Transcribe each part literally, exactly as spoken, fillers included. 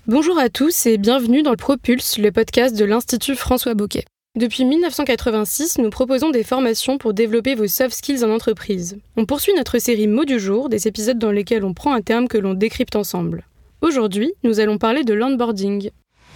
Bonjour à tous et bienvenue dans le Propulse, le podcast de l'Institut François Bocquet. Depuis dix-neuf cent quatre-vingt-six, nous proposons des formations pour développer vos soft skills en entreprise. On poursuit notre série Mots du jour, des épisodes dans lesquels on prend un terme que l'on décrypte ensemble. Aujourd'hui, nous allons parler de l'onboarding.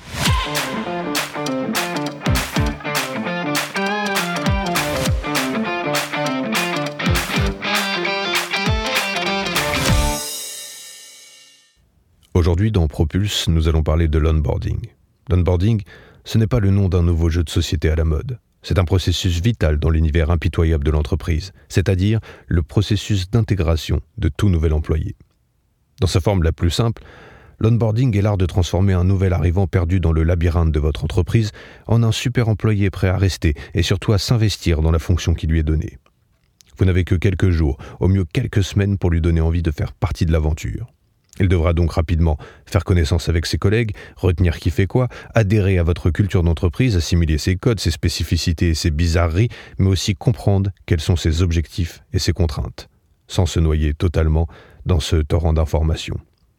Aujourd'hui, dans Propulse, nous allons parler de l'onboarding. L'onboarding, ce n'est pas le nom d'un nouveau jeu de société à la mode. C'est un processus vital dans l'univers impitoyable de l'entreprise, c'est-à-dire le processus d'intégration de tout nouvel employé. Dans sa forme la plus simple, l'onboarding est l'art de transformer un nouvel arrivant perdu dans le labyrinthe de votre entreprise en un super employé prêt à rester et surtout à s'investir dans la fonction qui lui est donnée. Vous n'avez que quelques jours, au mieux quelques semaines pour lui donner envie de faire partie de l'aventure. Il devra donc rapidement faire connaissance avec ses collègues, retenir qui fait quoi, adhérer à votre culture d'entreprise, assimiler ses codes, ses spécificités et ses bizarreries, mais aussi comprendre quels sont ses objectifs et ses contraintes, sans se noyer totalement dans ce torrent d'informations.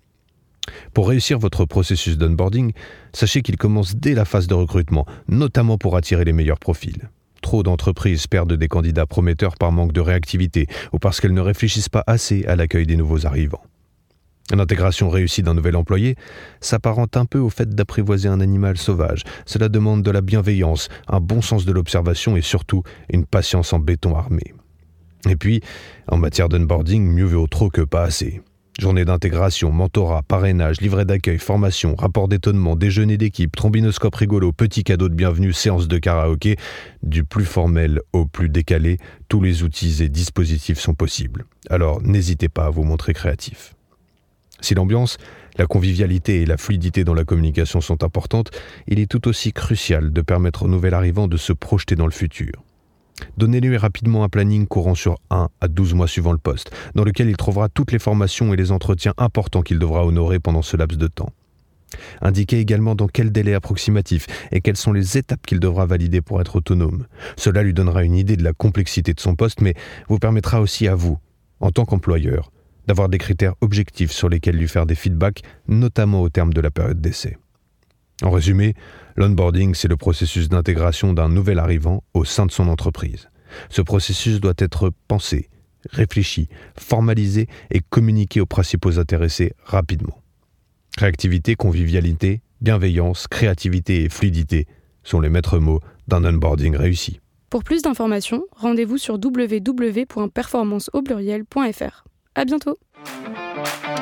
Pour réussir votre processus d'onboarding, sachez qu'il commence dès la phase de recrutement, notamment pour attirer les meilleurs profils. Trop d'entreprises perdent des candidats prometteurs par manque de réactivité ou parce qu'elles ne réfléchissent pas assez à l'accueil des nouveaux arrivants. L'intégration réussie d'un nouvel employé s'apparente un peu au fait d'apprivoiser un animal sauvage. Cela demande de la bienveillance, un bon sens de l'observation et surtout une patience en béton armé. Et puis, en matière d'onboarding, mieux vaut trop que pas assez. Journée d'intégration, mentorat, parrainage, livret d'accueil, formation, rapport d'étonnement, déjeuner d'équipe, trombinoscope rigolo, petit cadeau de bienvenue, séance de karaoké, du plus formel au plus décalé, tous les outils et dispositifs sont possibles. Alors n'hésitez pas à vous montrer créatif. Si l'ambiance, la convivialité et la fluidité dans la communication sont importantes, il est tout aussi crucial de permettre au nouvel arrivant de se projeter dans le futur. Donnez-lui rapidement un planning courant sur un à douze mois suivant le poste, dans lequel il trouvera toutes les formations et les entretiens importants qu'il devra honorer pendant ce laps de temps. Indiquez également dans quel délai approximatif et quelles sont les étapes qu'il devra valider pour être autonome. Cela lui donnera une idée de la complexité de son poste, mais vous permettra aussi à vous, en tant qu'employeur, d'avoir des critères objectifs sur lesquels lui faire des feedbacks, notamment au terme de la période d'essai. En résumé, l'onboarding, c'est le processus d'intégration d'un nouvel arrivant au sein de son entreprise. Ce processus doit être pensé, réfléchi, formalisé et communiqué aux principaux intéressés rapidement. Réactivité, convivialité, bienveillance, créativité et fluidité sont les maîtres mots d'un onboarding réussi. Pour plus d'informations, rendez-vous sur w w w point performance au pluriel point f r. À bientôt.